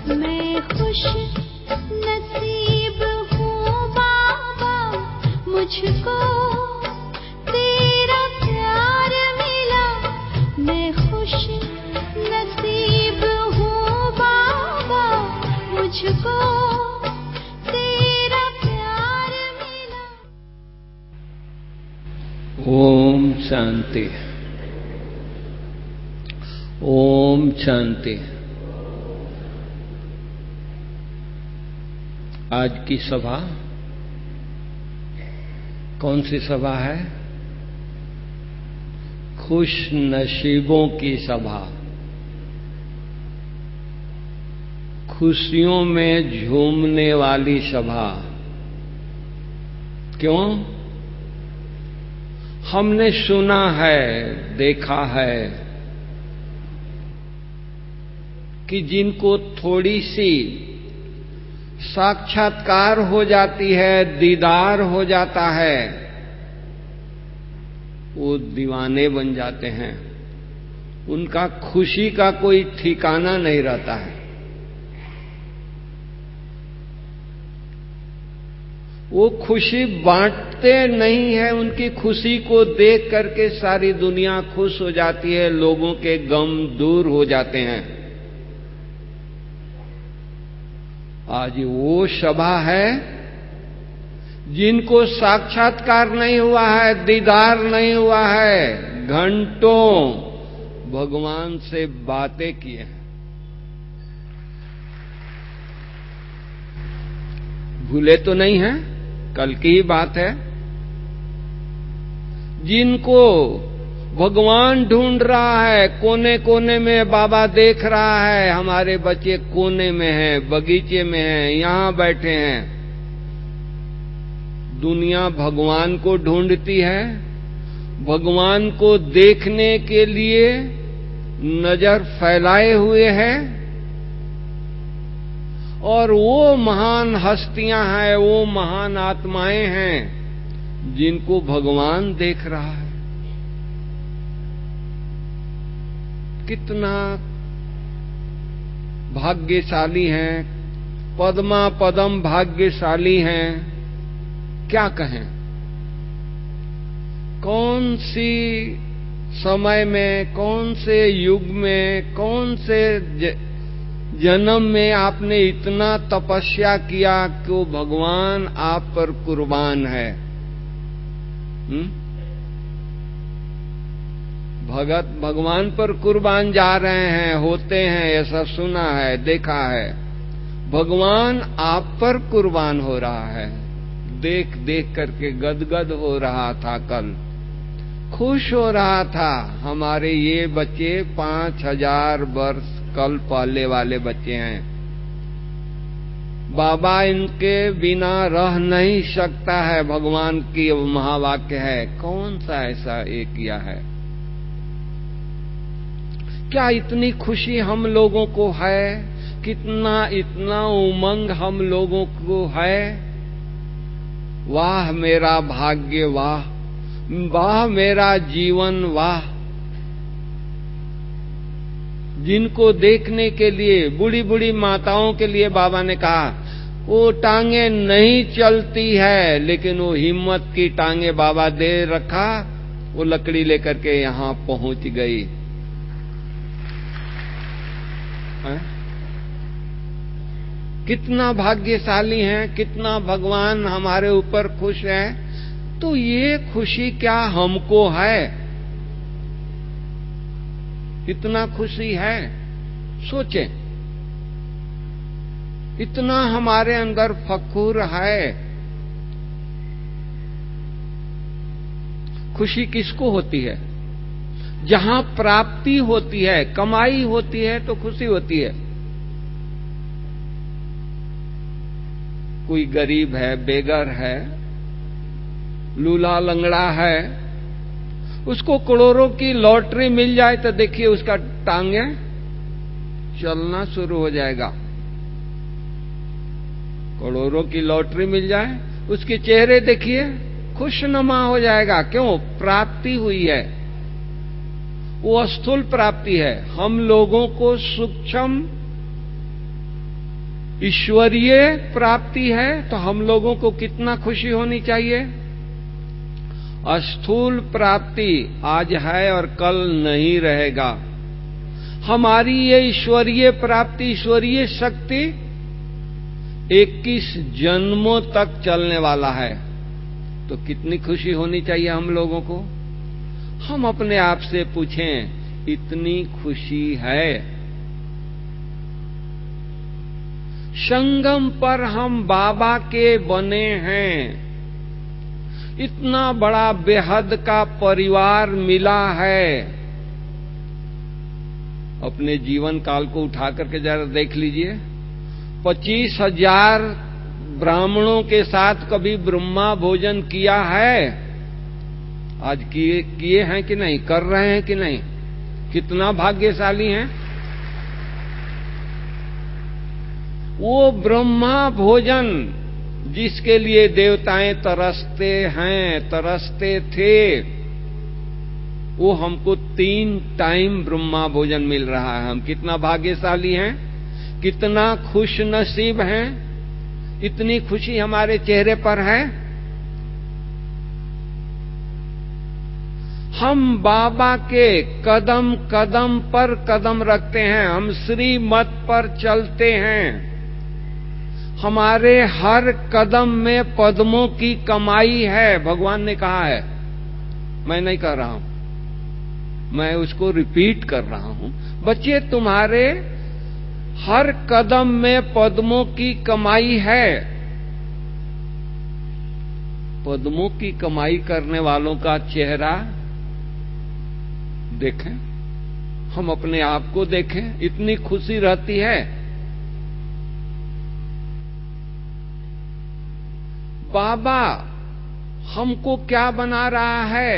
मैं खुश नसीब हूँ बाबा, मुझको तेरा प्यार मिला। मैं खुश नसीब हूँ बाबा, मुझको तेरा प्यार मिला। ओम शांति। ओम शांति। आज की सभा कौन सी सभा है? खुश नसीबों की सभा। खुशियों में झूमने वाली सभा। क्यों? हमने सुना है, देखा है कि जिनको थोड़ी सी साक्षात्कार हो जाती है, दीदार हो जाता है, वो दीवाने बन जाते हैं। उनका खुशी का कोई ठिकाना नहीं रहता है। वो खुशी बांटते नहीं है। उनकी खुशी को देख करके सारी दुनिया खुश हो जाती है, लोगों के गम दूर हो जाते हैं। आज वो सभा है जिनको साक्षात्कार नहीं हुआ है, दीदार नहीं हुआ है, घंटों भगवान से बातें किए हैं। भूले तो नहीं हैं? कल की ही बात है। जिनको भगवान ढूंढ रहा है, कोने कोने में बाबा देख रहा है, हमारे बच्चे कोने में हैं, बगीचे में हैं, यहां बैठे हैं। दुनिया भगवान को ढूंढती है, भगवान को देखने के लिए नजर फैलाए हुए है। और वो महान हस्तियां हैं, वो महान आत्माएं हैं जिनको भगवान देख रहा है। कितना भाग्यशाली हैं, पद्मा पदम भाग्यशाली हैं। क्या कहें? कौन सी समय में, कौन से युग में, कौन से जन्म में आपने इतना तपस्या किया कि वो भगवान आप पर कुर्बान है? भगत भगवान पर कुर्बान जा रहे हैं, होते हैं, ऐसा सुना है, देखा है। भगवान आप पर कुर्बान हो रहा है। देख देख करके गदगद हो रहा था। कल खुश हो रहा था। हमारे ये बच्चे 5000 वर्ष कल पहले वाले बच्चे हैं। बाबा इनके बिना रह नहीं सकता है, भगवान की महावाक्य है। कौन सा ऐसा एक किया है? क्या इतनी खुशी हम लोगों को है? कितना इतना उमंग हम लोगों को है? वाह मेरा भाग्य, वाह वाह मेरा जीवन, वाह। जिनको देखने के लिए, बूढ़ी बूढ़ी माताओं के लिए बाबा ने कहा वो टांगे नहीं चलती है, लेकिन वो हिम्मत की टांगे बाबा दे रखा, वो लकड़ी लेकर के यहां पहुंच गई। कितना भाग्यशाली हैं, कितना भगवान हमारे ऊपर खुश है। तो ये खुशी क्या हमको है? इतना खुशी है? सोचें, इतना हमारे अंदर फखुर है। खुशी किसको होती है? जहां प्राप्ति होती है, कमाई होती है तो खुशी होती है। कोई गरीब है, बेघर है, लूला लंगड़ा है, उसको करोड़ों की लॉटरी मिल जाए तो देखिए उसका टांगे चलना शुरू हो जाएगा। करोड़ों की लॉटरी मिल जाए, उसके चेहरे देखिए खुशनुमा हो जाएगा। क्यों? प्राप्ति हुई है, वो स्थूल प्राप्ति है। हम लोगों को सूक्ष्म ईश्वरीय प्राप्ति है तो हम लोगों को कितना खुशी होनी चाहिए। स्थूल प्राप्ति आज है और कल नहीं रहेगा। हमारी ये ईश्वरीय प्राप्ति, ईश्वरीय शक्ति 21 जन्मों तक चलने वाला है, तो कितनी खुशी होनी चाहिए हम लोगों को। हम अपने आप से पूछें, इतनी खुशी है? संगम पर हम बाबा के बने हैं, इतना बड़ा बेहद का परिवार मिला है। अपने जीवन काल को उठा करके जरा देख लीजिए। 25,000 ब्राह्मणों के साथ कभी ब्रह्मा भोजन किया है? आज किए हैं कि नहीं, कर रहे हैं कि नहीं? कितना भाग्यशाली हैं। वो ब्रह्मा भोजन जिसके लिए देवताएं तरसते हैं, तरसते थे, वो हमको 3 टाइम ब्रह्मा भोजन मिल रहा है। हम कितना भाग्यशाली हैं, कितना खुश नसीब हैं। इतनी खुशी हमारे चेहरे पर है। हम बाबा के कदम कदम पर कदम रखते हैं, हम श्रीमत पर चलते हैं। हमारे हर कदम में पद्मों की कमाई है, भगवान ने कहा है। मैं नहीं कह रहा हूं, मैं उसको रिपीट कर रहा हूं। बच्चे, तुम्हारे हर कदम में पद्मों की कमाई है। पद्मों की कमाई करने वालों का चेहरा देखें, हम अपने आप को देखें, इतनी खुशी रहती है। बाबा हमको क्या बना रहा है?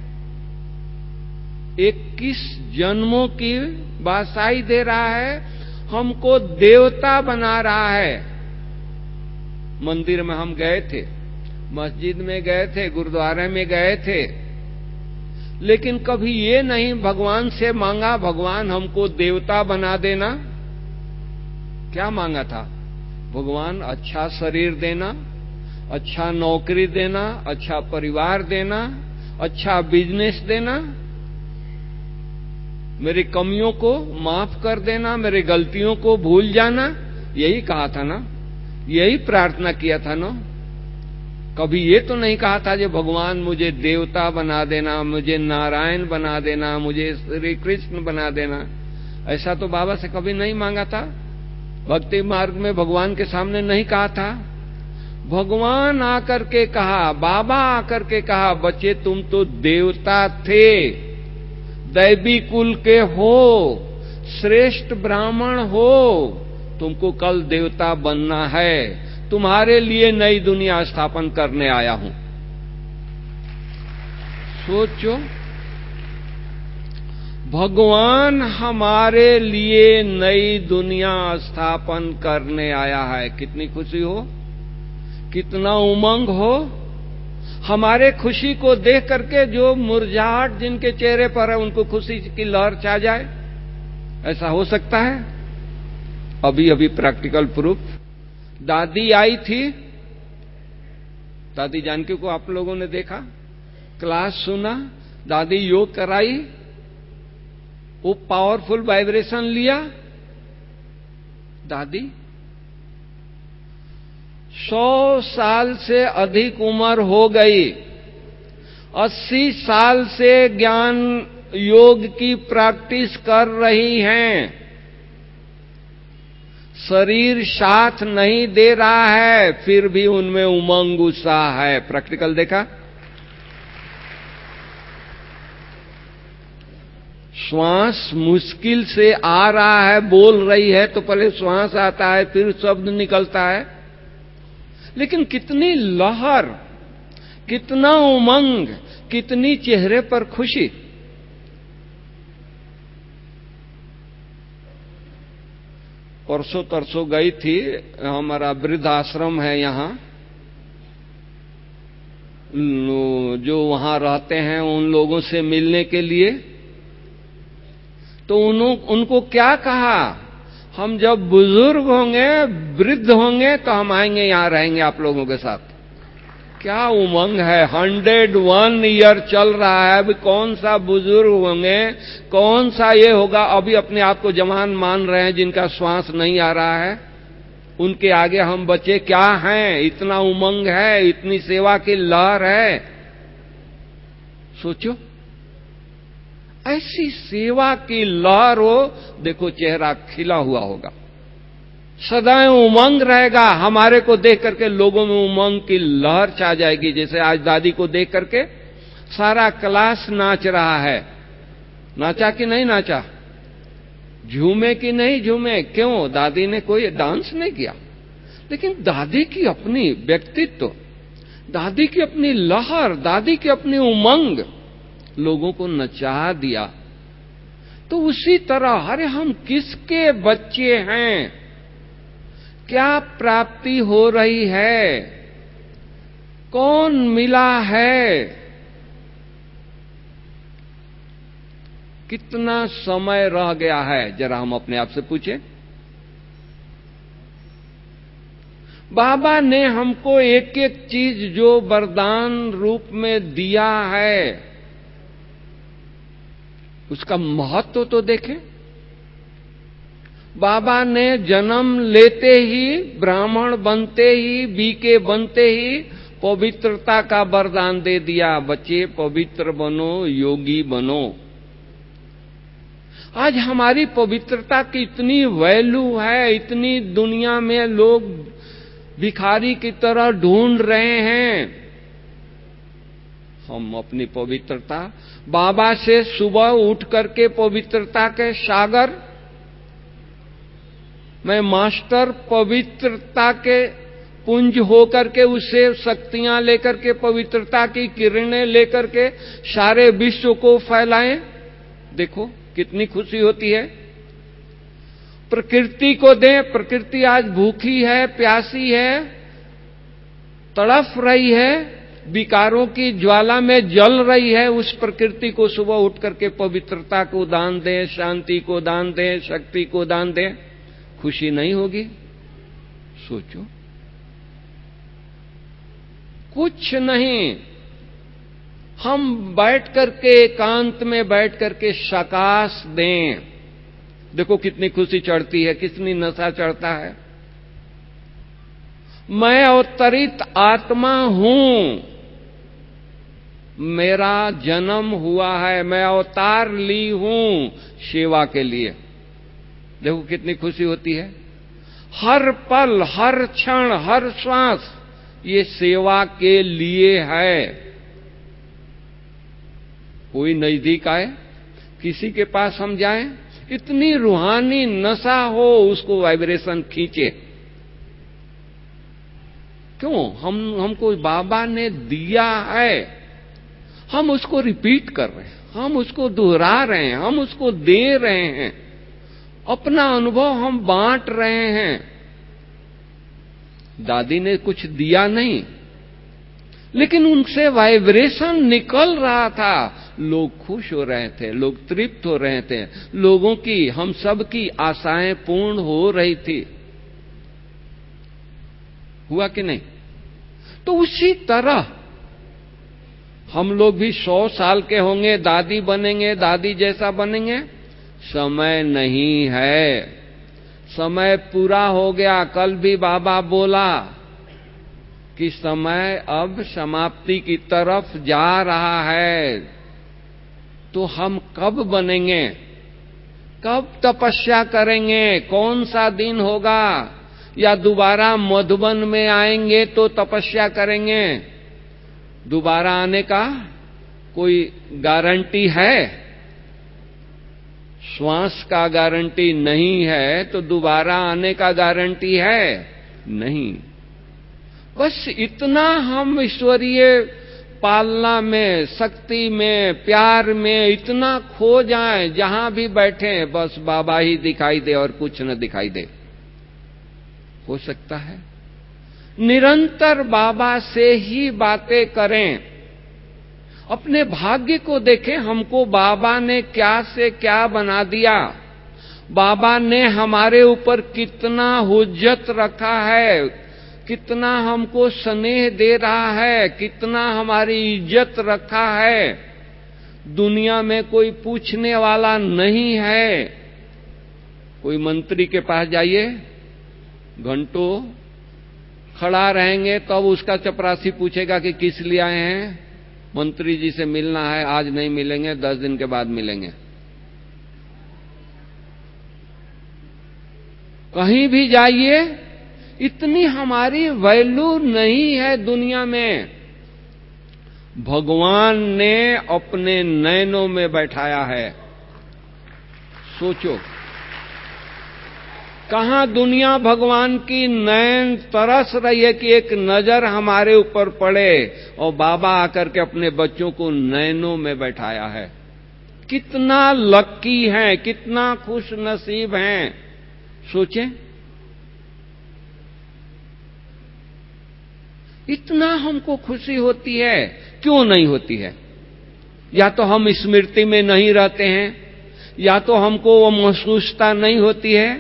21 जन्मों की बासाई दे रहा है, हमको देवता बना रहा है। मंदिर में हम गए थे, मस्जिद में गए थे, गुरुद्वारे में गए थे, लेकिन कभी ये नहीं भगवान से मांगा, भगवान हमको देवता बना देना। क्या मांगा था? भगवान अच्छा शरीर देना, अच्छा नौकरी देना, अच्छा परिवार देना, अच्छा बिजनेस देना, मेरी कमियों को माफ कर देना, मेरी गलतियों को भूल जाना। यही कहा था ना, यही प्रार्थना किया था ना। कभी ये तो नहीं कहा था जो भगवान मुझे देवता बना देना, मुझे नारायण बना देना, मुझे श्री कृष्ण बना देना। ऐसा तो बाबा से कभी नहीं मांगा था। भक्ति मार्ग में भगवान के सामने नहीं कहा था। भगवान आकर के कहा, बाबा आकर के कहा, बच्चे तुम तो देवता थे, दैवी कुल के हो, श्रेष्ठ ब्राह्मण हो, तुमको कल देवता बनना है। तुम्हारे लिए नई दुनिया स्थापन करने आया हूं। सोचो, भगवान हमारे लिए नई दुनिया स्थापन करने आया है। कितनी खुशी हो, कितना उमंग हो। हमारे खुशी को देख करके जो मुरझाहट जिनके चेहरे पर है, उनको खुशी की लहर छा जाए, ऐसा हो सकता है? अभी अभी प्रैक्टिकल प्रूफ। दादी आई थी, दादी जानकी को आप लोगों ने देखा, क्लास सुना, दादी योग कराई, वो पावरफुल वाइब्रेशन लिया। दादी 100 साल से अधिक उम्र हो गई, 80 साल से ज्ञान योग की प्रैक्टिस कर रही हैं, शरीर साथ नहीं दे रहा है, फिर भी उनमें उमंग उत्साह है। प्रैक्टिकल देखा। श्वास मुश्किल से आ रहा है, बोल रही है तो पहले श्वास आता है, फिर शब्द निकलता है, लेकिन कितनी लहर, कितना उमंग, कितनी चेहरे पर खुशी। परसों तरसों गई थी, हमारा वृद्धाश्रम है यहां, जो वहां रहते हैं उन लोगों से मिलने के लिए। तो उनको क्या कहा, हम जब बुजुर्ग होंगे, वृद्ध होंगे, तो हम आएंगे, यहां रहेंगे आप लोगों के साथ। क्या उमंग है। 101 ईयर चल रहा है। अभी कौन सा बुजुर्ग होंगे, कौन सा ये होगा। अभी अपने आप को जवान मान रहे हैं जिनका श्वास नहीं आ रहा है, उनके आगे हम बच्चे क्या हैं। इतना उमंग है, इतनी सेवा की लहर है। सोचो, ऐसी सेवा की लहर हो, देखो चेहरा खिला हुआ होगा, सदैव उमंग रहेगा। हमारे को देख करके लोगों में उमंग की लहर छा जाएगी। जैसे आज दादी को देख करके सारा क्लास नाच रहा है। नाचा कि नहीं नाचा? झूमे कि नहीं झूमे? क्यों? दादी ने कोई डांस नहीं किया, लेकिन दादी की अपनी व्यक्तित्व, दादी की अपनी लहर, दादी की अपनी उमंग लोगों को नचा दिया। तो उसी तरह अरे हम किसके बच्चे हैं, क्या प्राप्ति हो रही है, कौन मिला है, कितना समय रह गया है, जरा हम अपने आप से पूछें। बाबा ने हमको एक एक चीज जो वरदान रूप में दिया है, उसका महत्व तो देखें। बाबा ने जन्म लेते ही, ब्राह्मण बनते ही, बीके बनते ही पवित्रता का वरदान दे दिया। बच्चे पवित्र बनो, योगी बनो। आज हमारी पवित्रता की इतनी वैल्यू है, इतनी दुनिया में लोग भिखारी की तरह ढूंढ रहे हैं। हम अपनी पवित्रता, बाबा से सुबह उठ करके पवित्रता के सागर, मैं मास्टर पवित्रता के पुंज होकर के उससे शक्तियां लेकर के, पवित्रता की किरणें लेकर के सारे विश्व को फैलाएं। देखो कितनी खुशी होती है। प्रकृति को दें। प्रकृति आज भूखी है, प्यासी है, तड़फ रही है, विकारों की ज्वाला में जल रही है। उस प्रकृति को सुबह उठ करके पवित्रता को दान दें, शांति को दान दें, शक्ति को दान दें। खुशी नहीं होगी? सोचो। कुछ नहीं, हम बैठ करके, एकांत में बैठ करके सकाश दें। देखो कितनी खुशी चढ़ती है, कितनी नशा चढ़ता है। मैं अवतरित आत्मा हूं, मेरा जन्म हुआ है, मैं अवतार ली हूं सेवा के लिए। देखो कितनी खुशी होती है। हर पल, हर क्षण, हर श्वास ये सेवा के लिए है। कोई नजदीक आए, किसी के पास हम जाएं, इतनी रूहानी नशा हो, उसको वाइब्रेशन खींचे। क्यों? हमको बाबा ने दिया है, हम उसको रिपीट कर रहे हैं, हम उसको दोहरा रहे हैं, हम उसको दे रहे हैं, अपना अनुभव हम बांट रहे हैं। दादी ने कुछ दिया नहीं, लेकिन उनसे वाइब्रेशन निकल रहा था। लोग खुश हो रहे थे, लोग तृप्त हो रहे थे, लोगों की, हम सब की आशाएं पूर्ण हो रही थी। हुआ कि नहीं? तो उसी तरह हम लोग भी 100 साल के होंगे, दादी बनेंगे, दादी जैसा बनेंगे। समय नहीं है, समय पूरा हो गया। कल भी बाबा बोला कि समय अब समाप्ति की तरफ जा रहा है। तो हम कब बनेंगे, कब तपस्या करेंगे, कौन सा दिन होगा? या दोबारा मधुबन में आएंगे तो तपस्या करेंगे? दोबारा आने का कोई गारंटी है? श्वास का गारंटी नहीं है, तो दोबारा आने का गारंटी है? नहीं। बस इतना हम ईश्वरीय पालना में, शक्ति में, प्यार में इतना खो जाएं, जहां भी बैठे बस बाबा ही दिखाई दे और कुछ न दिखाई दे। हो सकता है निरंतर बाबा से ही बातें करें। अपने भाग्य को देखें, हमको बाबा ने क्या से क्या बना दिया। बाबा ने हमारे ऊपर कितना हुज्जत रखा है, कितना हमको स्नेह दे रहा है, कितना हमारी इज्जत रखा है। दुनिया में कोई पूछने वाला नहीं है। कोई मंत्री के पास जाइए, घंटों खड़ा रहेंगे तो अब उसका चपरासी पूछेगा कि किस लिए आए हैं। मंत्री जी से मिलना है, आज नहीं मिलेंगे, 10 दिन के बाद मिलेंगे। कहीं भी जाइए, इतनी हमारी वैल्यू नहीं है दुनिया में। भगवान ने अपने नैनों में बैठाया है। सोचो, कहां दुनिया भगवान की नैन तरस रही है कि एक नजर हमारे ऊपर पड़े, और बाबा आकर के अपने बच्चों को नैनों में बैठाया है। कितना लक्की है, कितना खुश नसीब हैं। सोचें, इतना हमको खुशी होती है, क्यों नहीं होती है? या तो हम स्मृति में नहीं रहते हैं, या तो हमको वो महसूसता नहीं होती है।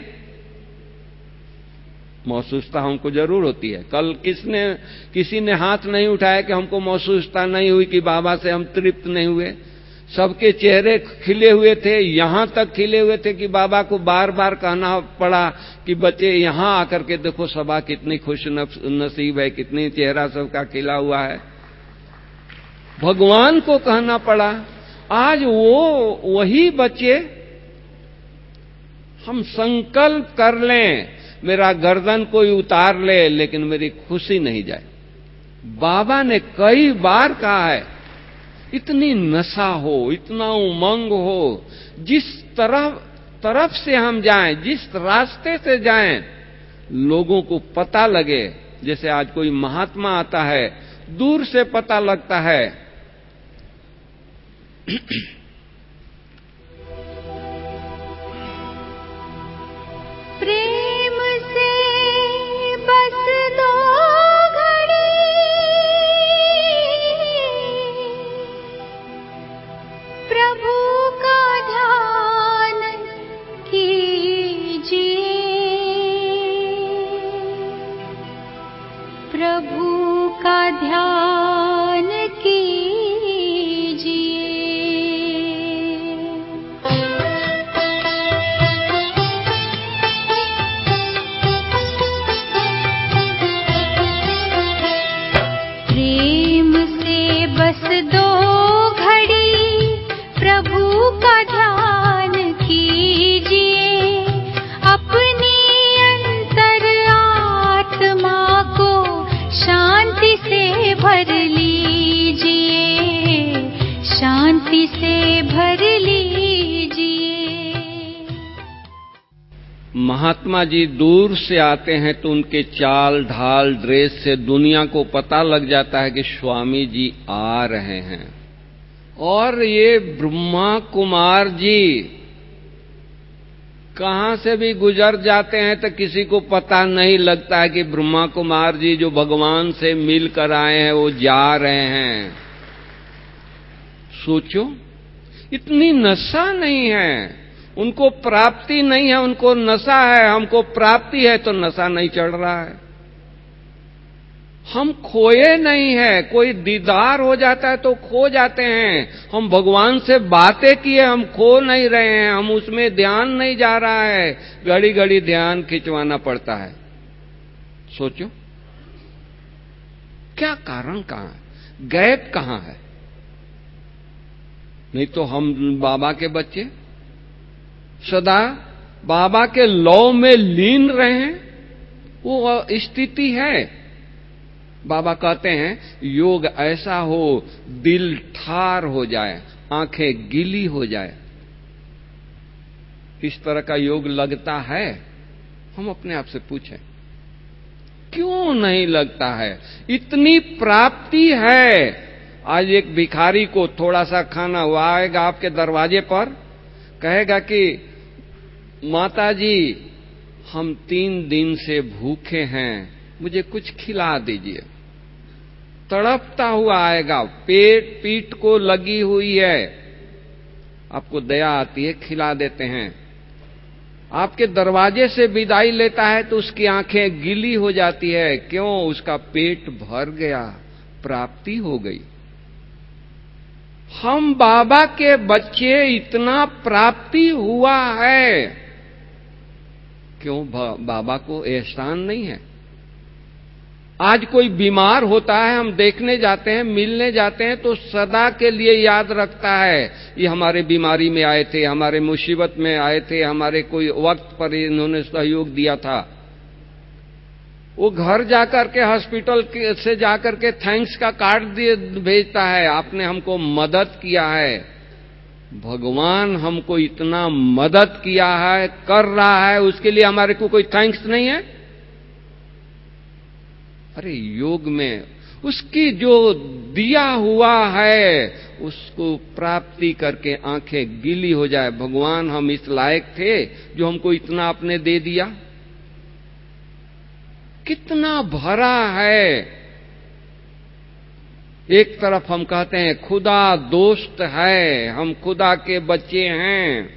महसूसता हमको जरूर होती है। कल किसी ने हाथ नहीं उठाया कि हमको महसूसता नहीं हुई कि बाबा से हम तृप्त नहीं हुए। सबके चेहरे खिले हुए थे, यहां तक खिले हुए थे कि बाबा को बार बार कहना पड़ा कि बच्चे यहां आकर के देखो सभा कितनी खुश नसीब है, कितनी चेहरा सबका खिला हुआ है। भगवान को कहना पड़ा। आज वही बच्चे, हम संकल्प कर लें, मेरा गर्दन कोई उतार ले लेकिन मेरी खुशी नहीं जाए। बाबा ने कई बार कहा है, इतनी नशा हो, इतना उमंग हो, जिस तरफ से हम जाएं, जिस रास्ते से जाएं, लोगों को पता लगे। जैसे आज कोई महात्मा आता है, दूर से पता लगता है। प्रेम से बस दो घड़ी प्रभु का ध्यान कीजिए, प्रभु का ध्यान कीजिए। प्रेम से बस दो घड़ी प्रभु का ध्यान कीजिए, अपनी अंतर आत्मा को शांति से भर लीजिए, शांति से भर लीजिए। महात्मा जी दूर से आते हैं तो उनके चाल ढाल ड्रेस से दुनिया को पता लग जाता है कि स्वामी जी आ रहे हैं। और ये ब्रह्मा कुमार जी कहां से भी गुजर जाते हैं तो किसी को पता नहीं लगता है कि ब्रह्मा कुमार जी जो भगवान से मिलकर आए हैं वो जा रहे हैं। सोचो, इतनी नशा नहीं है, उनको प्राप्ति नहीं है, उनको नशा है। हमको प्राप्ति है तो नशा नहीं चढ़ रहा है। हम खोए नहीं है, कोई दीदार हो जाता है तो खो जाते हैं। हम भगवान से बातें किए, हम खो नहीं रहे हैं, हम उसमें ध्यान नहीं जा रहा है, घड़ी घड़ी ध्यान खिंचवाना पड़ता है। सोचो, क्या कारण कहां है, गैप कहां है? नहीं तो हम बाबा के बच्चे सदा बाबा के लौ में लीन रहे हैं, वो स्थिति है। बाबा कहते हैं योग ऐसा हो दिल ठार हो जाए, आंखें गीली हो जाए। इस तरह का योग लगता है? हम अपने आप से पूछें, क्यों नहीं लगता है? इतनी प्राप्ति है। आज एक भिखारी को थोड़ा सा खाना हुआ, आएगा आपके दरवाजे पर, कहेगा कि माता जी हम 3 दिन से भूखे हैं, मुझे कुछ खिला दीजिए। तड़पता हुआ आएगा, पीठ को लगी हुई है, आपको दया आती है, खिला देते हैं। आपके दरवाजे से विदाई लेता है तो उसकी आंखें गीली हो जाती है। क्यों? उसका पेट भर गया, प्राप्ति हो गई। हम बाबा के बच्चे, इतना प्राप्ति हुआ है। क्यों? बाबा को एहसान नहीं है? आज कोई बीमार होता है, हम देखने जाते हैं, मिलने जाते हैं, तो सदा के लिए याद रखता है, ये हमारे बीमारी में आए थे, हमारे मुसीबत में आए थे, हमारे कोई वक्त पर इन्होंने सहयोग दिया था। वो घर जाकर के, हॉस्पिटल से जाकर के थैंक्स का कार्ड भेजता है, आपने हमको मदद किया है। भगवान हमको इतना मदद किया है, कर रहा है, उसके लिए हमारे को कोई थैंक्स नहीं है? अरे योग में उसकी जो दिया हुआ है उसको प्राप्ति करके आंखें गीली हो जाए। भगवान, हम इस लायक थे जो हमको इतना आपने दे दिया। कितना भरा है। एक तरफ हम कहते हैं खुदा दोस्त है, हम खुदा के बच्चे हैं,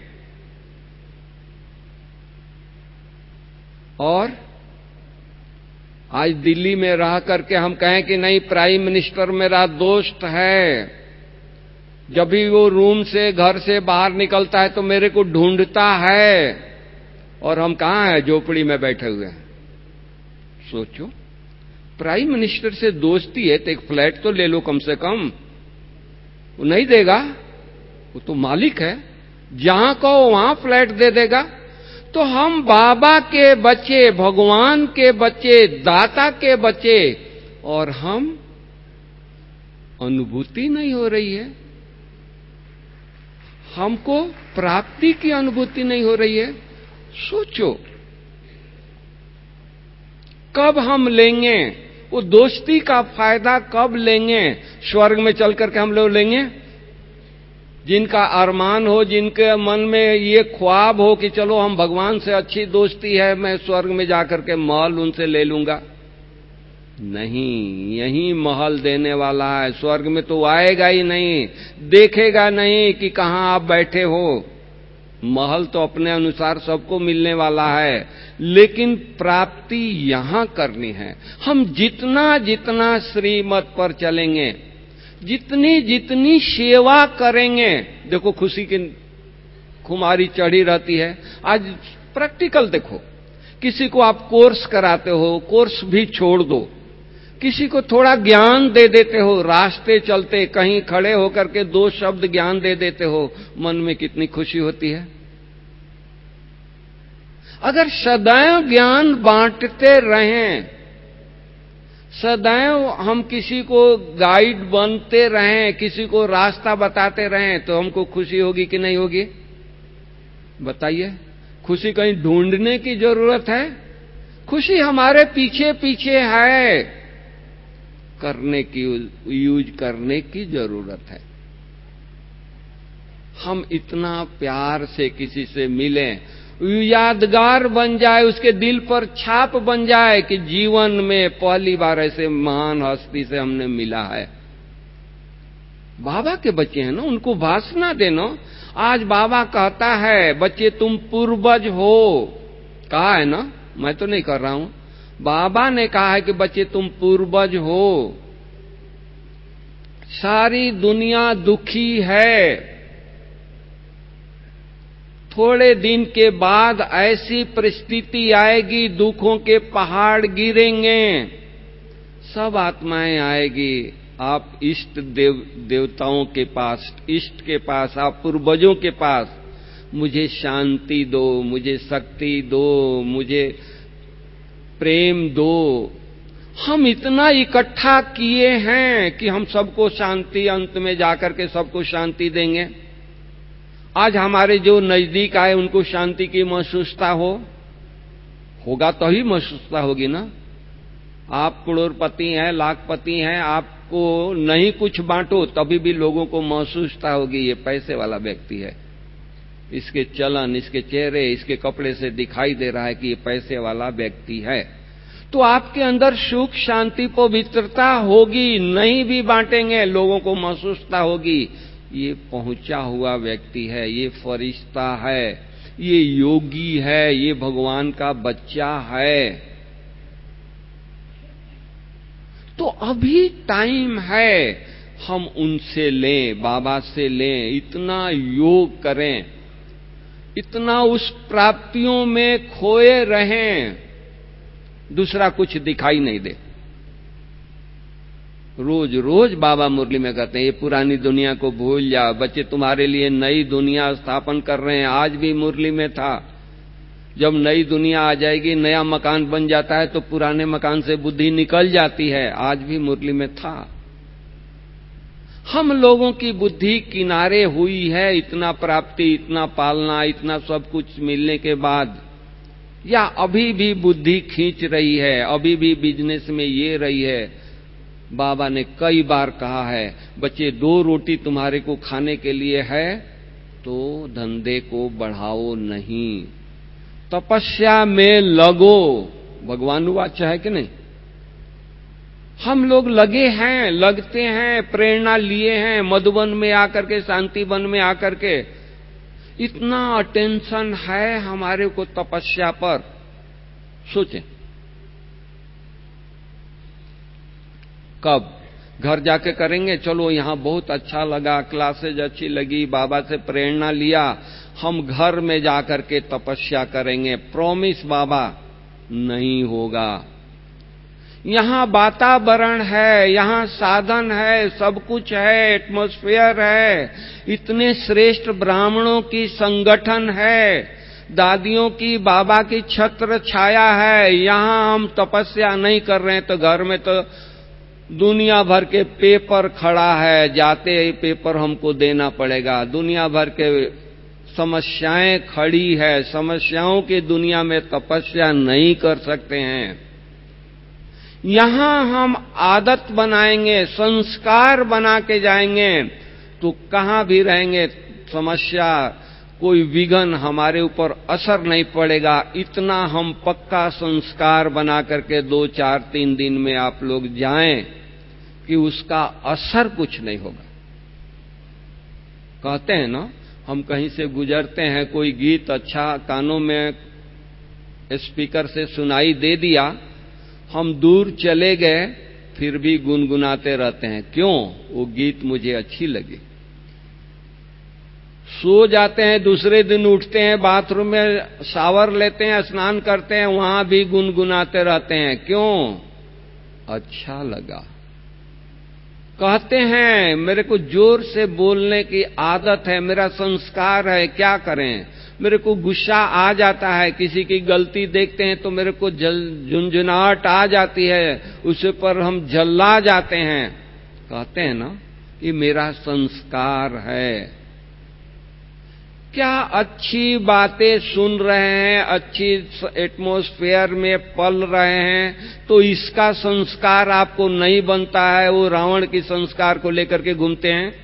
और आज दिल्ली में रह करके हम कहें कि नहीं, प्राइम मिनिस्टर मेरा दोस्त है। जब भी वो रूम से, घर से बाहर निकलता है तो मेरे को ढूंढता है, और हम कहां हैं? झोपड़ी में बैठे हुए हैं। सोचो, प्राइम मिनिस्टर से दोस्ती है तो एक फ्लैट तो ले लो कम से कम। वो नहीं देगा, वो तो मालिक है, जहां कहो वहां फ्लैट दे देगा। तो हम बाबा के बच्चे, भगवान के बच्चे, दाता के बच्चे, और हम अनुभूति नहीं हो रही है, हमको प्राप्ति की अनुभूति नहीं हो रही है। सोचो कब हम लेंगे वो दोस्ती का फायदा? कब लेंगे? स्वर्ग में चल करके हम लोग लेंगे? जिनका अरमान हो, जिनके मन में ये ख्वाब हो कि चलो हम भगवान से अच्छी दोस्ती है, मैं स्वर्ग में जाकर के महल उनसे ले लूंगा। नहीं, यही महल देने वाला है। स्वर्ग में तो आएगा ही नहीं, देखेगा नहीं कि कहां आप बैठे हो। महल तो अपने अनुसार सबको मिलने वाला है, लेकिन प्राप्ति यहां करनी है। हम जितना जितना श्रीमत पर चलेंगे, जितनी जितनी सेवा करेंगे, देखो खुशी की खुमारी चढ़ी रहती है। आज प्रैक्टिकल देखो, किसी को आप कोर्स कराते हो, कोर्स भी छोड़ दो, किसी को थोड़ा ज्ञान दे देते हो, रास्ते चलते कहीं खड़े होकर के 2 शब्द ज्ञान दे देते हो, मन में कितनी खुशी होती है। अगर सदैव ज्ञान बांटते रहें, सदैव हम किसी को गाइड बनते रहें, किसी को रास्ता बताते रहें, तो हमको खुशी होगी कि नहीं होगी? बताइए। खुशी कहीं ढूंढने की जरूरत है? खुशी हमारे पीछे पीछे है, करने की, यूज करने की जरूरत है। हम इतना प्यार से किसी से मिलें, यादगार बन जाए, उसके दिल पर छाप बन जाए कि जीवन में पहली बार ऐसे महान हस्ती से हमने मिला है। बाबा के बच्चे हैं ना, उनको वासना देना। आज बाबा कहता है बच्चे तुम पूर्वज हो, कहा है ना, मैं तो नहीं कर रहा हूं, बाबा ने कहा है कि बच्चे तुम पूर्वज हो। सारी दुनिया दुखी है, थोड़े दिन के बाद ऐसी परिस्थिति आएगी, दुखों के पहाड़ गिरेंगे, सब आत्माएं आएगी। आप इष्ट देवताओं के पास, इष्ट के पास, आप पूर्वजों के पास, मुझे शांति दो, मुझे शक्ति दो, मुझे प्रेम दो। हम इतना इकट्ठा किए हैं कि हम सबको शांति, अंत में जाकर के सबको शांति देंगे। आज हमारे जो नजदीक आए उनको शांति की महसूसता होगा तो ही महसूसता होगी ना। आप करोड़पति हैं, लाखपति हैं, आपको नहीं कुछ बांटो तभी भी लोगों को महसूसता होगी ये पैसे वाला व्यक्ति है, इसके चलन, इसके चेहरे, इसके कपड़े से दिखाई दे रहा है कि ये पैसे वाला व्यक्ति है। तो आपके अंदर सुख, शांति, पवित्रता होगी। नहीं भी बांटेंगे, लोगों को महसूसता होगी ये पहुंचा हुआ व्यक्ति है, ये फरिश्ता है, ये योगी है, ये भगवान का बच्चा है। तो अभी टाइम है, हम उनसे लें, बाबा से लें, इतना योग करें, इतना उस प्राप्तियों में खोए रहें, दूसरा कुछ दिखाई नहीं दे। रोज रोज बाबा मुरली में कहते हैं, ये पुरानी दुनिया को भूल जाओ बच्चे, तुम्हारे लिए नई दुनिया स्थापन कर रहे हैं। आज भी मुरली में था, जब नई दुनिया आ जाएगी, नया मकान बन जाता है तो पुराने मकान से बुद्धि निकल जाती है। आज भी मुरली में था। हम लोगों की बुद्धि किनारे हुई है, इतना प्राप्ति, इतना पालना, इतना सब कुछ मिलने के बाद, या अभी भी बुद्धि खींच रही है, अभी भी बिजनेस में ये रही है। बाबा ने कई बार कहा है, बच्चे 2 रोटी तुम्हारे को खाने के लिए है तो धंधे को बढ़ाओ नहीं, तपस्या में लगो। भगवान वाचा है कि नहीं? हम लोग लगे हैं, लगते हैं, प्रेरणा लिए हैं, मधुबन में आकर के, शांति वन में आकर के, इतना अटेंशन है हमारे को तपस्या पर। सोचें, कब घर जाके करेंगे, चलो यहां बहुत अच्छा लगा, क्लासेज अच्छी लगी, बाबा से प्रेरणा लिया, हम घर में जाकर के तपस्या करेंगे। प्रॉमिस बाबा नहीं होगा। यहां वातावरण है, यहां साधन है, सब कुछ है, एटमॉस्फेयर है, इतने श्रेष्ठ ब्राह्मणों की संगठन है, दादियों की, बाबा की छत्र छाया है। यहां हम तपस्या नहीं कर रहे हैं तो घर में तो दुनिया भर के पेपर खड़ा है, जाते ही पेपर हमको देना पड़ेगा। दुनिया भर के समस्याएं खड़ी है, समस्याओं की दुनिया में तपस्या नहीं कर सकते हैं। यहां हम आदत बनाएंगे, संस्कार बना के जाएंगे तो कहां भी रहेंगे, समस्या, कोई विघ्न हमारे ऊपर असर नहीं पड़ेगा। इतना हम पक्का संस्कार बना करके 2, 4, 3 दिन में आप लोग जाएं कि उसका असर कुछ नहीं होगा। कहते हैं ना, हम कहीं से गुजरते हैं, कोई गीत अच्छा कानों में स्पीकर से सुनाई दे दिया, हम दूर चले गए फिर भी गुनगुनाते रहते हैं। क्यों? वो गीत मुझे अच्छी लगी। सो जाते हैं, दूसरे दिन उठते हैं, बाथरूम में शावर लेते हैं, स्नान करते हैं, वहां भी गुनगुनाते रहते हैं। क्यों? अच्छा लगा। कहते हैं मेरे को जोर से बोलने की आदत है, मेरा संस्कार है, क्या करें, मेरे को गुस्सा आ जाता है, किसी की गलती देखते हैं तो मेरे को झुंझुनाहट आ जाती है, उस पर हम जल्ला जाते हैं। कहते हैं ना, ये मेरा संस्कार है। क्या अच्छी बातें सुन रहे हैं, अच्छी एटमॉस्फेयर में पल रहे हैं तो इसका संस्कार आपको नहीं बनता है? वो रावण की संस्कार को लेकर के घूमते हैं।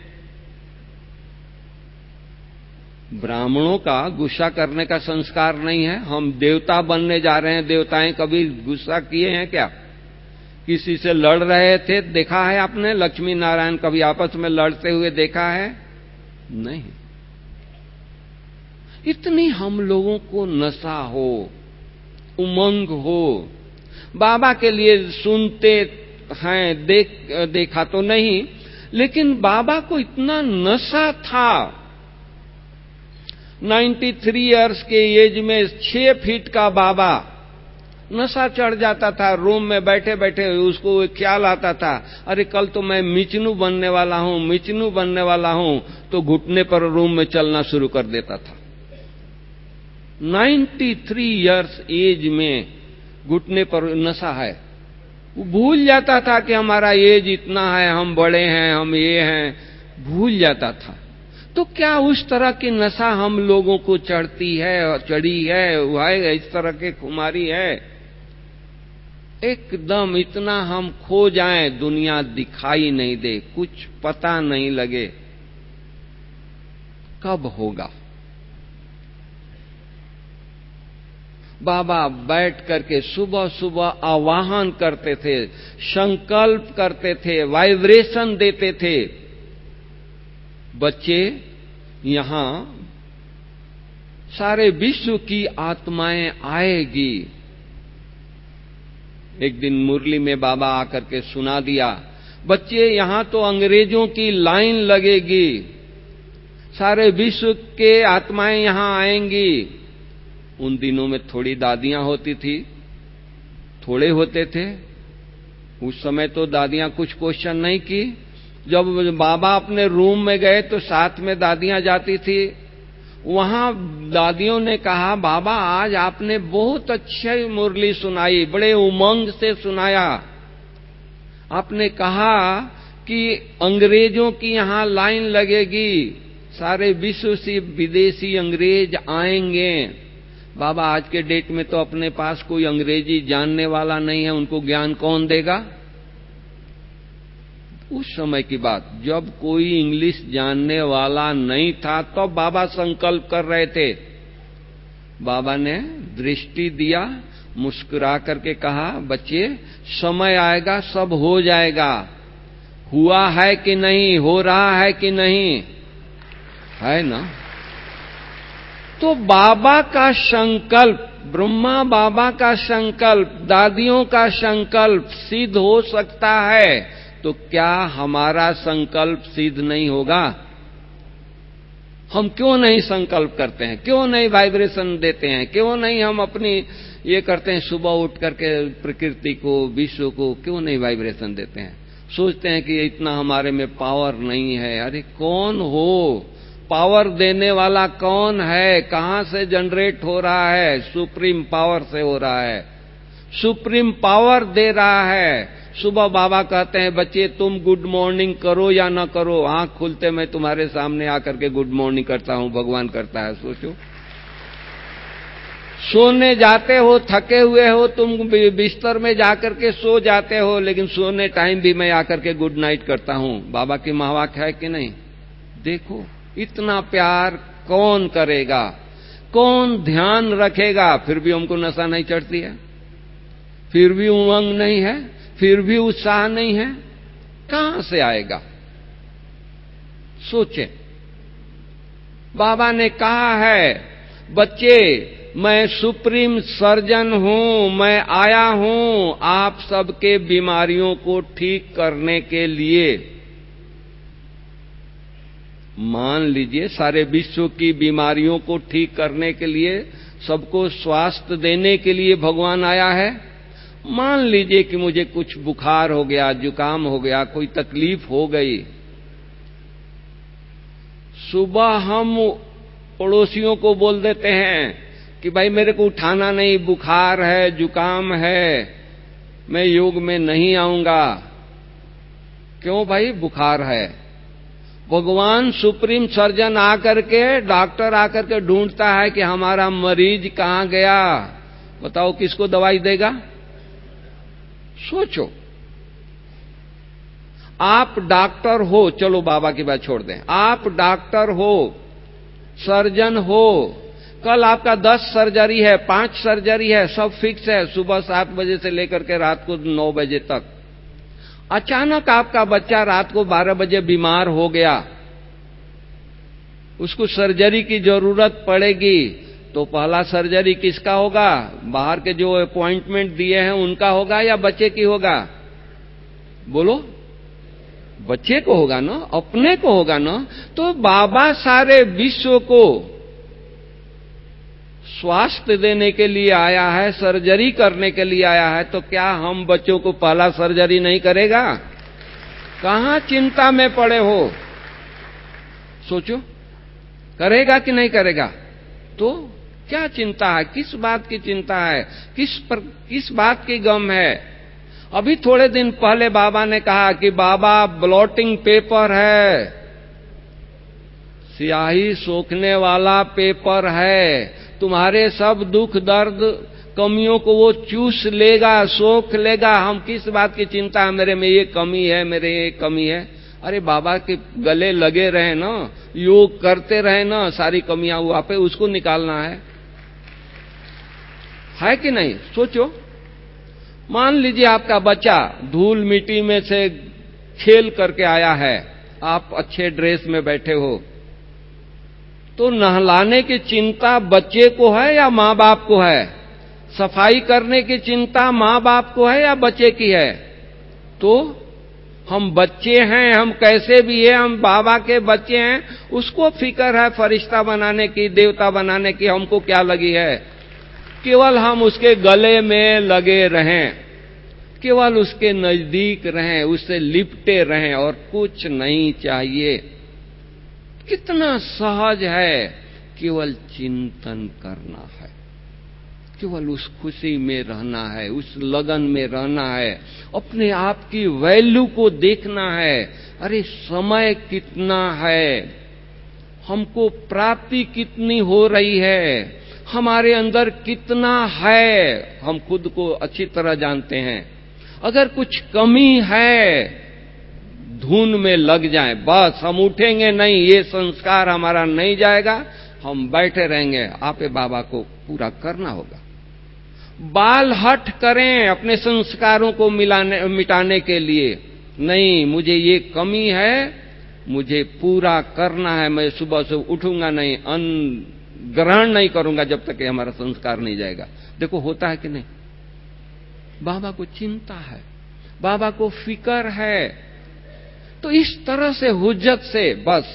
ब्राह्मणों का गुस्सा करने का संस्कार नहीं है। हम देवता बनने जा रहे हैं, देवताएं कभी गुस्सा किए हैं क्या? किसी से लड़ रहे थे, देखा है आपने? लक्ष्मी नारायण कभी आपस में लड़ते हुए देखा है? नहीं। इतनी हम लोगों को नशा हो, उमंग हो, बाबा के लिए सुनते हैं, देखा तो नहीं, लेकिन बाबा को इतना नशा था। 93 इयर्स के एज में 6 फीट का बाबा, नशा चढ़ जाता था। रूम में बैठे बैठे उसको ख्याल आता था, अरे कल तो मैं मिचनू बनने वाला हूं, मिचनू बनने वाला हूं, तो घुटने पर रूम में चलना शुरू कर देता था। 93 इयर्स एज में घुटने पर नशा है। वो भूल जाता था कि हमारा एज इतना है, हम बड़े हैं, हम ये हैं, भूल जाता था। तो क्या उस तरह की नशा हम लोगों को चढ़ती है, चढ़ी है, वह इस तरह की खुमारी है? एकदम इतना हम खो जाएं, दुनिया दिखाई नहीं दे, कुछ पता नहीं लगे, कब होगा? बाबा बैठ करके सुबह सुबह आवाहन करते थे, संकल्प करते थे, वाइब्रेशन देते थे। बच्चे, यहां सारे विश्व की आत्माएं आएगी। एक दिन मुरली में बाबा आकर के सुना दिया, बच्चे यहां तो अंग्रेजों की लाइन लगेगी, सारे विश्व के आत्माएं यहां आएंगी। उन दिनों में थोड़ी दादियां होती थी, थोड़े होते थे। उस समय तो दादियां कुछ क्वेश्चन नहीं की। जब बाबा अपने रूम में गए तो साथ में दादियां जाती थी। वहां दादियों ने कहा, बाबा आज आपने बहुत अच्छी मुरली सुनाई, बड़े उमंग से सुनाया। आपने कहा कि अंग्रेजों की यहां लाइन लगेगी, सारे विश्व से विदेशी अंग्रेज आएंगे। बाबा आज के डेट में तो अपने पास कोई अंग्रेजी जानने वाला नहीं है, उनको ज्ञान कौन देगा? उस समय की बात, जब कोई इंग्लिश जानने वाला नहीं था तो बाबा संकल्प कर रहे थे। बाबा ने दृष्टि दिया, मुस्कुरा करके कहा, बच्चे समय आएगा सब हो जाएगा। हुआ है कि नहीं, हो रहा है कि नहीं, है ना? तो बाबा का संकल्प, ब्रह्मा बाबा का संकल्प, दादियों का संकल्प सिद्ध हो सकता है, तो क्या हमारा संकल्प सिद्ध नहीं होगा? हम क्यों नहीं संकल्प करते हैं? क्यों नहीं वाइब्रेशन देते हैं? क्यों नहीं हम अपनी ये करते हैं, सुबह उठ करके प्रकृति को, विश्व को क्यों नहीं वाइब्रेशन देते हैं? सोचते हैं कि इतना हमारे में पावर नहीं है। अरे कौन हो? पावर देने वाला कौन है? कहां से जनरेट हो रहा है? सुप्रीम पावर से हो रहा है। सुप्रीम पावर दे रहा है। सुबह बाबा कहते हैं, बच्चे तुम गुड मॉर्निंग करो या ना करो, आंख खुलते मैं तुम्हारे सामने आकर के गुड मॉर्निंग करता हूं, भगवान करता है। सोचो, सोने जाते हो, थके हुए हो, तुम बिस्तर में जाकर के सो जाते हो, लेकिन सोने टाइम भी मैं आकर के गुड नाइट करता हूं। बाबा की महवाक है कि नहीं? देखो, इतना प्यार कौन करेगा? कौन ध्यान रखेगा? फिर भी हमको नशा नहीं चढ़ती है, फिर भी उमंग नहीं है, फिर भी उत्साह नहीं है। कहां से आएगा? सोचे। बाबा ने कहा है, बच्चे मैं सुप्रीम सर्जन हूं, मैं आया हूं आप सबके बीमारियों को ठीक करने के लिए। मान लीजिए सारे विश्व की बीमारियों को ठीक करने के लिए, सबको स्वास्थ्य देने के लिए भगवान आया है। मान लीजिए कि मुझे कुछ बुखार हो गया, जुकाम हो गया, कोई तकलीफ हो गई। सुबह हम पड़ोसियों को बोल देते हैं कि भाई मेरे को उठाना नहीं, बुखार है, जुकाम है, मैं योग में नहीं आऊंगा। क्यों भाई? बुखार है। भगवान सुप्रीम सर्जन आकर के, डॉक्टर आकर के ढूंढता है कि हमारा मरीज कहां गया, बताओ किसको दवाई देगा? सोचो, आप डॉक्टर हो, चलो बाबा की बात छोड़ दें, आप डॉक्टर हो, सर्जन हो, कल आपका 10 सर्जरी है, 5 सर्जरी है, सब फिक्स है, सुबह 7 बजे से लेकर के रात को 9 बजे तक। अचानक आपका बच्चा रात को 12 बजे बीमार हो गया, उसको सर्जरी की जरूरत पड़ेगी, तो पहला सर्जरी किसका होगा? बाहर के जो अपॉइंटमेंट दिए हैं उनका होगा या बच्चे की होगा? बोलो, बच्चे को होगा ना, अपने को होगा ना। तो बाबा सारे विश्व को स्वास्थ्य देने के लिए आया है, सर्जरी करने के लिए आया है, तो क्या हम बच्चों को पहला सर्जरी नहीं करेगा? कहां चिंता में पड़े हो? सोचो, करेगा कि नहीं करेगा? तो क्या चिंता है? किस बात की चिंता है? किस बात की गम है? अभी थोड़े दिन पहले बाबा ने कहा कि बाबा ब्लॉटिंग पेपर है, स्याही सोखने वाला पेपर है, तुम्हारे सब दुख दर्द कमियों को वो चूस लेगा, सोख लेगा। हम किस बात की चिंता है? मेरे में ये कमी है, मेरे ये कमी है। अरे बाबा के गले लगे रहे ना, योग करते रहे ना, सारी कमियां वहां पे उसको निकालना है कि नहीं? सोचो, मान लीजिए आपका बच्चा धूल मिट्टी में से खेल करके आया है, आप अच्छे ड्रेस में बैठे हो, तो नहलाने की चिंता बच्चे को है या माँ बाप को है? सफाई करने की चिंता माँ बाप को है या बच्चे की है? तो हम बच्चे हैं, हम कैसे भी हैं, हम बाबा के बच्चे हैं, उसको फिक्र है फरिश्ता बनाने की, देवता बनाने की, हमको क्या लगी है? केवल हम उसके गले में लगे रहें, केवल उसके नजदीक रहें, उससे लिपटे रहें और कुछ नहीं चाहिए। कितना सहज है, केवल चिंतन करना है, केवल उस खुशी में रहना है, उस लगन में रहना है, अपने आप की वैल्यू को देखना है। अरे समय कितना है, हमको प्राप्ति कितनी हो रही है, हमारे अंदर कितना है, हम खुद को अच्छी तरह जानते हैं। अगर कुछ कमी है, धुन में लग जाए, बस हम उठेंगे नहीं, ये संस्कार हमारा नहीं जाएगा, हम बैठे रहेंगे। आपे बाबा को पूरा करना होगा। बाल हट करें अपने संस्कारों को मिटाने के लिए, नहीं मुझे ये कमी है, मुझे पूरा करना है, मैं सुबह से उठूंगा नहीं, अन्न ग्रहण नहीं करूंगा जब तक ये हमारा संस्कार नहीं जाएगा। देखो होता है कि नहीं? बाबा को चिंता है, बाबा को फिक्र है। तो इस तरह से हुज्जत से, बस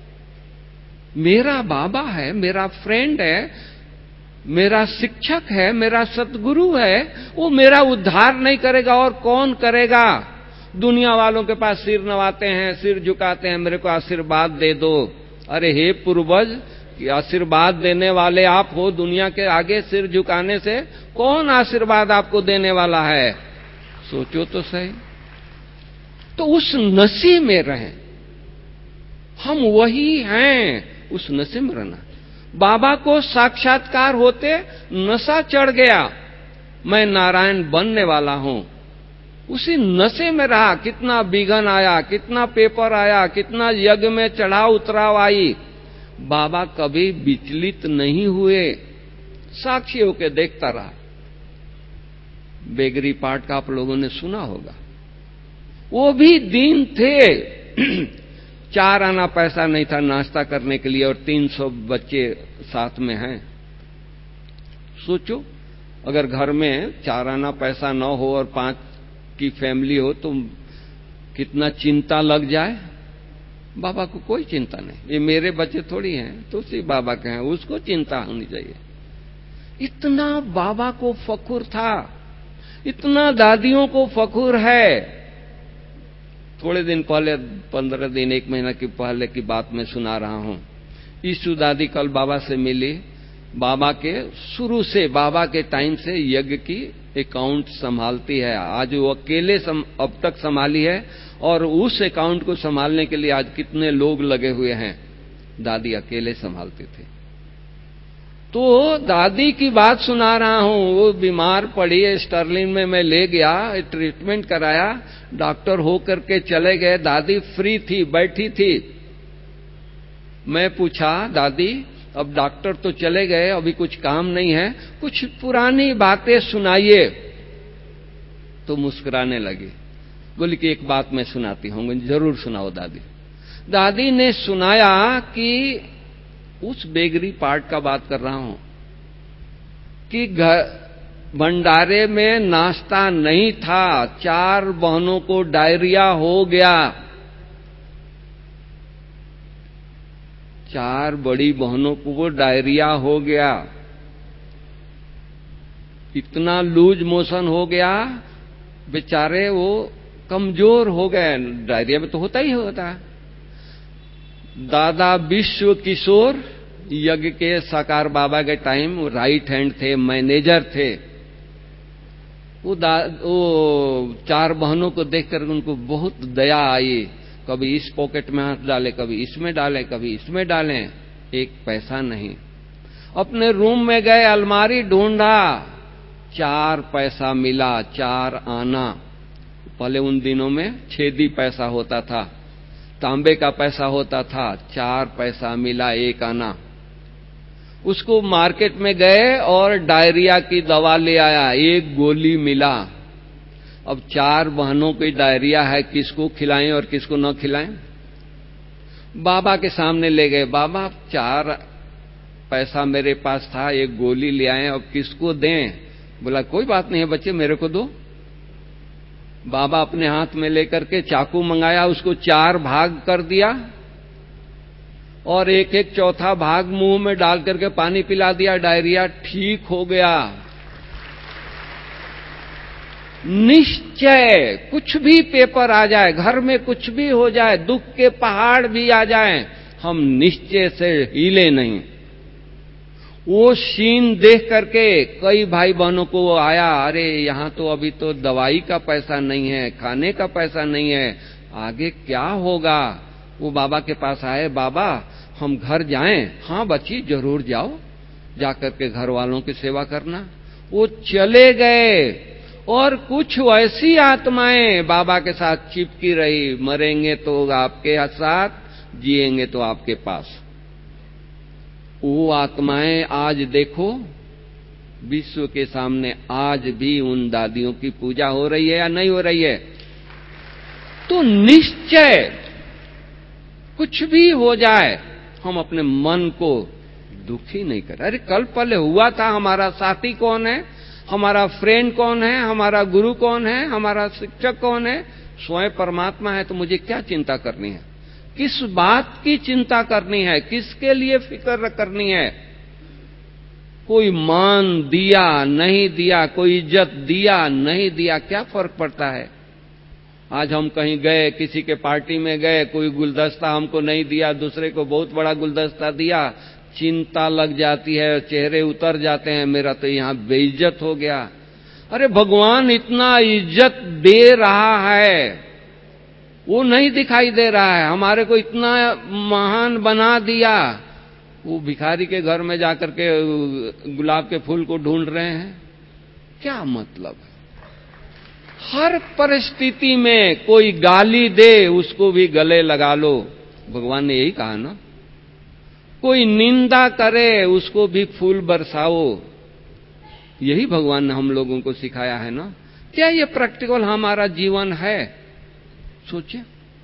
मेरा बाबा है, मेरा फ्रेंड है, मेरा शिक्षक है, मेरा सतगुरु है, वो मेरा उद्धार नहीं करेगा और कौन करेगा? दुनिया वालों के पास सिर नवाते हैं, सिर झुकाते हैं, मेरे को आशीर्वाद दे दो। अरे हे पूर्वज, कि आशीर्वाद देने वाले आप हो, दुनिया के आगे सिर झुकाने से कौन आशीर्वाद आपको देने वाला है? सोचो तो सही। तो उस नशे में रहें, हम वही हैं, उस नशे में रहना। बाबा को साक्षात्कार होते नशा चढ़ गया, मैं नारायण बनने वाला हूं, उसी नशे में रहा। कितना विघन आया, कितना पेपर आया, कितना यज्ञ में चढ़ाव उतराव आई, बाबा कभी विचलित नहीं हुए, साक्षी होकर देखता रहा। बेगरी पाठ का आप लोगों ने सुना होगा, वो भी दीन थे। 4 आना पैसा नहीं था नाश्ता करने के लिए और 300 बच्चे साथ में हैं। सोचो, अगर घर में 4 आना पैसा न हो और 5 की फैमिली हो तो कितना चिंता लग जाए। बाबा को कोई चिंता नहीं, ये मेरे बच्चे थोड़ी हैं, तो उसी बाबा के हैं, उसको चिंता होनी चाहिए। इतना बाबा को फखुर था, इतना दादियों को फखुर है। थोड़े दिन पहले, 15 दिन 1 महीना की पहले की बात मैं सुना रहा हूं। ईशु दादी कल बाबा से मिली। बाबा के शुरू से, बाबा के टाइम से यज्ञ की अकाउंट संभालती है। आज वो अकेले अब तक संभाली है, और उस अकाउंट को संभालने के लिए आज कितने लोग लगे हुए हैं। दादी अकेले संभालती थी। तो दादी की बात सुना रहा हूं, वो बीमार पड़ी, स्टर्लिंग में मैं ले गया, ट्रीटमेंट कराया, डॉक्टर हो करके चले गए। दादी फ्री थी, बैठी थी। मैं पूछा, दादी अब डॉक्टर तो चले गए, अभी कुछ काम नहीं है, कुछ पुरानी बातें सुनाइए। तो मुस्कुराने लगी, बोली कि एक बात मैं सुनाती हूं, जरूर सुनाओ दादी। दादी ने सुनाया कि उस बेगरी पार्ट का बात कर रहा हूं कि भंडारे में नाश्ता नहीं था, 4 बहनों को डायरिया हो गया। 4 बड़ी बहनों को वो डायरिया हो गया, इतना लूज मोशन हो गया, बेचारे वो कमजोर हो गए। डायरिया में तो होता ही होता है। दादा विश्व किशोर यज्ञ के साकार बाबा के टाइम राइट हैंड थे, मैनेजर थे। वो 4 बहनों को देखकर उनको बहुत दया आई। कभी इस पॉकेट में हाथ डाले, कभी इसमें डाले, कभी इसमें डालें, एक पैसा नहीं। अपने रूम में गए, अलमारी ढूंढा, 4 पैसा मिला, 4 आना। पहले उन दिनों में छेदी पैसा होता था, तांबे का पैसा होता था, 4 पैसा मिला, 1 आना। उसको मार्केट में गए और डायरिया की दवा ले आया, 1 गोली मिला। अब 4 बहनों की डायरिया है, किसको खिलाएं और किसको न खिलाएं। बाबा के सामने ले गए, बाबा 4 पैसा मेरे पास था, एक गोली ले आए, अब किसको दें? बोला कोई बात नहीं है बच्चे, मेरे को दो। बाबा अपने हाथ में लेकर के चाकू मंगाया, उसको 4 भाग कर दिया और एक एक चौथा भाग मुंह में डाल करके पानी पिला दिया। डायरिया ठीक हो गया। निश्चय, कुछ भी पेपर आ जाए, घर में कुछ भी हो जाए, दुख के पहाड़ भी आ जाएं, हम निश्चय से हिले नहीं। वो सीन देख करके कई भाई बहनों को आया, अरे यहां तो अभी तो दवाई का पैसा नहीं है, खाने का पैसा नहीं है, आगे क्या होगा? वो बाबा के पास आए, बाबा हम घर जाएं? हाँ बच्ची जरूर जाओ, जाकर के घर वालों की सेवा करना। वो चले गए और कुछ ऐसी आत्माएं बाबा के साथ चिपकी रही, मरेंगे तो आपके साथ, जिएंगे तो आपके पास। वो आत्माएं आज देखो विश्व के सामने आज भी उन दादियों की पूजा हो रही है या नहीं हो रही है? तो निश्चय कुछ भी हो जाए हम अपने मन को दुखी नहीं करें। अरे कल पहले हुआ था, हमारा साथी कौन है, हमारा फ्रेंड कौन है, हमारा गुरु कौन है, हमारा शिक्षक कौन है? स्वयं परमात्मा है। तो मुझे क्या चिंता करनी है? किस बात की चिंता करनी है? किसके लिए फिक्र करनी है? कोई मान दिया नहीं दिया, कोई इज्जत दिया नहीं दिया, क्या फर्क पड़ता है? आज हम कहीं गए, किसी के पार्टी में गए, कोई गुलदस्ता हमको नहीं दिया, दूसरे को बहुत बड़ा गुलदस्ता दिया, चिंता लग जाती है, चेहरे उतर जाते हैं, मेरा तो यहां बेइज्जत हो गया। अरे भगवान इतना इज्जत दे रहा है, वो नहीं दिखाई दे रहा है। हमारे को इतना महान बना दिया, वो भिखारी के घर में जाकर के गुलाब के फूल को ढूंढ रहे हैं, क्या मतलब है? हर परिस्थिति में कोई गाली दे उसको भी गले लगा लो, भगवान ने यही कहा ना। कोई निंदा करे उसको भी फूल बरसाओ, यही भगवान ने हम लोगों को सिखाया है ना। क्या ये प्रैक्टिकल हमारा जीवन है? सोचिए,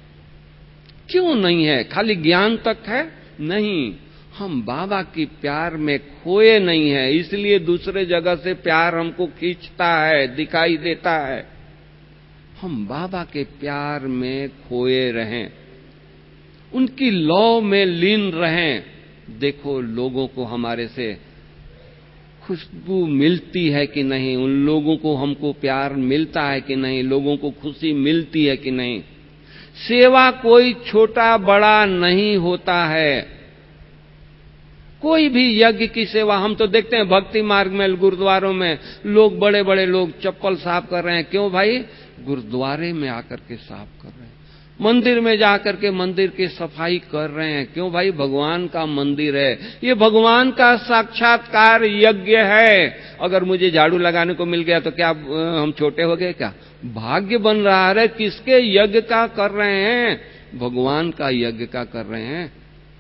क्यों नहीं है? खाली ज्ञान तक है? नहीं, हम बाबा की प्यार में खोए नहीं है, इसलिए दूसरे जगह से प्यार हमको खींचता है, दिखाई देता है। हम बाबा के प्यार में खोए रहें, उनकी लौ में लीन रहें। देखो लोगों को हमारे से खुशबू मिलती है कि नहीं, उन लोगों को हमको प्यार मिलता है कि नहीं, लोगों को खुशी मिलती है कि नहीं। सेवा कोई छोटा बड़ा नहीं होता है, कोई भी यज्ञ की सेवा। हम तो देखते हैं भक्ति मार्ग में गुरुद्वारों में लोग, बड़े बड़े लोग चप्पल साफ कर रहे हैं। क्यों भाई? गुरुद्वारे में आकर के साफ कर रहे हैं, मंदिर में जाकर के मंदिर की सफाई कर रहे हैं। क्यों भाई? भगवान का मंदिर है, ये भगवान का साक्षात्कार यज्ञ है। अगर मुझे झाड़ू लगाने को मिल गया तो क्या हम छोटे हो गए? क्या भाग्य बन रहा है? किसके यज्ञ का कर रहे हैं? भगवान का यज्ञ का कर रहे हैं।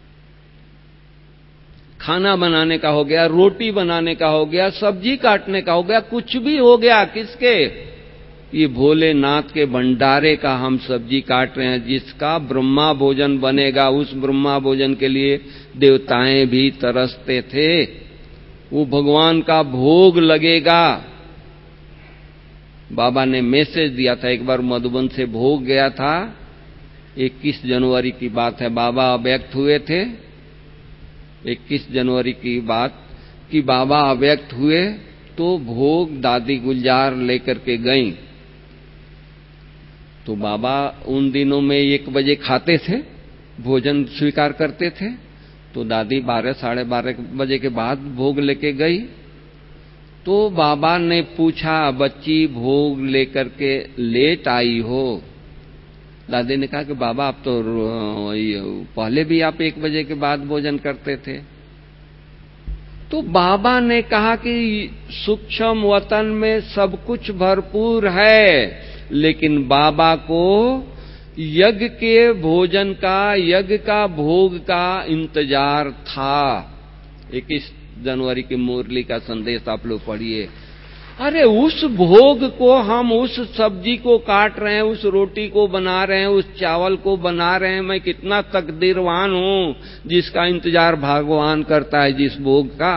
खाना बनाने का हो गया, रोटी बनाने का हो गया, सब्जी काटने का हो गया, कुछ भी हो गया, किसके? ये भोलेनाथ के भंडारे का हम सब्जी काट रहे हैं। जिसका ब्रह्मा भोजन बनेगा, उस ब्रह्मा भोजन के लिए देवताएं भी तरसते थे। वो भगवान का भोग लगेगा। बाबा ने मैसेज दिया था, एक बार मधुबन से भोग गया था, 21 जनवरी की बात है, बाबा अव्यक्त हुए थे। 21 जनवरी की बात कि बाबा अव्यक्त हुए तो भोग दादी गुलजार लेकर के गईं। तो बाबा उन दिनों में 1 बजे खाते थे, भोजन स्वीकार करते थे। तो दादी 12 साढ़े 12 बजे के बाद भोग लेके गई। तो बाबा ने पूछा, बच्ची भोग लेकर के लेट आई हो? दादी ने कहा कि बाबा आप तो पहले भी आप 1 बजे के बाद भोजन करते थे। तो बाबा ने कहा कि सूक्ष्म वतन में सब कुछ भरपूर है, लेकिन बाबा को यज्ञ के भोजन का, यज्ञ का भोग का इंतजार था। 21 जनवरी की मुरली का संदेश आप लोग पढ़िए। अरे उस भोग को हम उस सब्जी को काट रहे हैं, उस रोटी को बना रहे हैं, उस चावल को बना रहे हैं। मैं कितना तकदीरवान हूं जिसका इंतजार भगवान करता है जिस भोग का।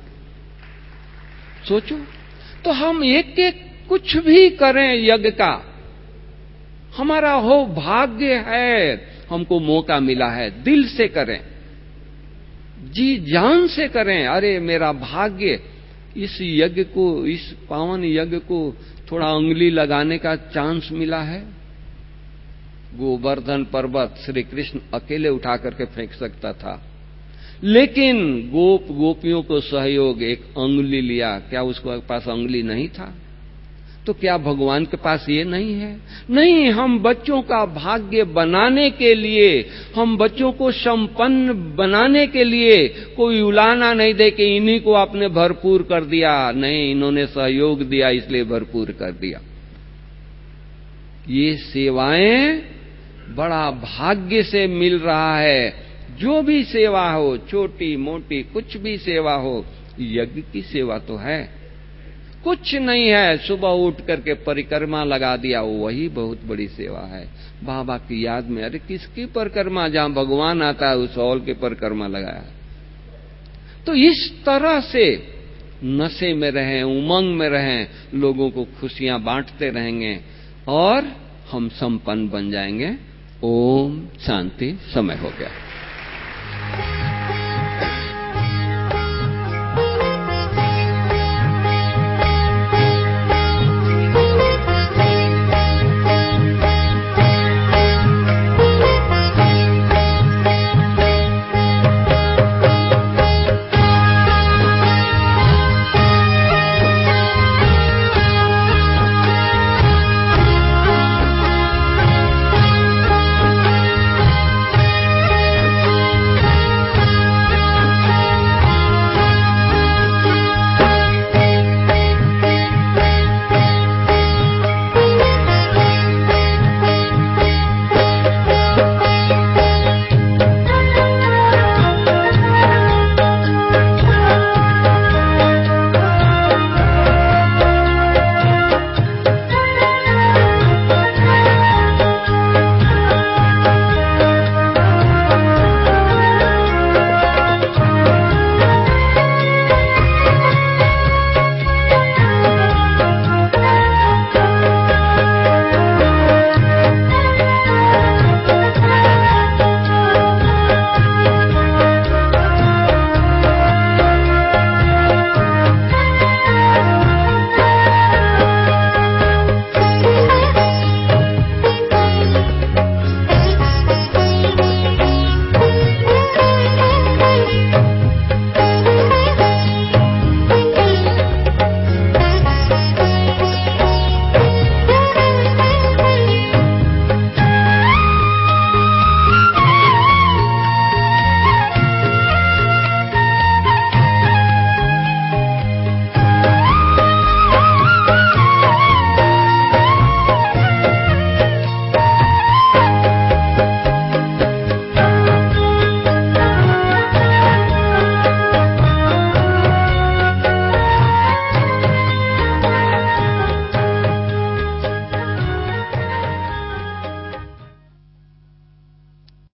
सोचो, तो हम एक एक कुछ भी करें यज्ञ का, हमारा हो भाग्य है, हमको मौका मिला है, दिल से करें, जी जान से करें। अरे मेरा भाग्य, इस यज्ञ को, इस पावन यज्ञ को थोड़ा उंगली लगाने का चांस मिला है। गोवर्धन पर्वत श्री कृष्ण अकेले उठा करके फेंक सकता था, लेकिन गोपियों को सहयोग, एक अंगुली लिया। क्या उसके पास अंगुली नहीं था? तो क्या भगवान के पास ये नहीं है? नहीं, हम बच्चों का भाग्य बनाने के लिए, हम बच्चों को संपन्न बनाने के लिए कोई उलाना नहीं दे कि इन्हीं को आपने भरपूर कर दिया। नहीं, इन्होंने सहयोग दिया इसलिए भरपूर कर दिया। ये सेवाएं बड़ा भाग्य से मिल रहा है। जो भी सेवा हो, छोटी मोटी कुछ भी सेवा हो, यज्ञ की सेवा तो है। कुछ नहीं है, सुबह उठ करके परिक्रमा लगा दिया, वही बहुत बड़ी सेवा है। बाबा की याद में, अरे किसकी परिक्रमा? जहां भगवान आता है उस हॉल की परिक्रमा लगाया। तो इस तरह से नशे में रहें, उमंग में रहें, लोगों को खुशियां बांटते रहेंगे और हम संपन्न बन जाएंगे। ओम शांति। समय हो गया।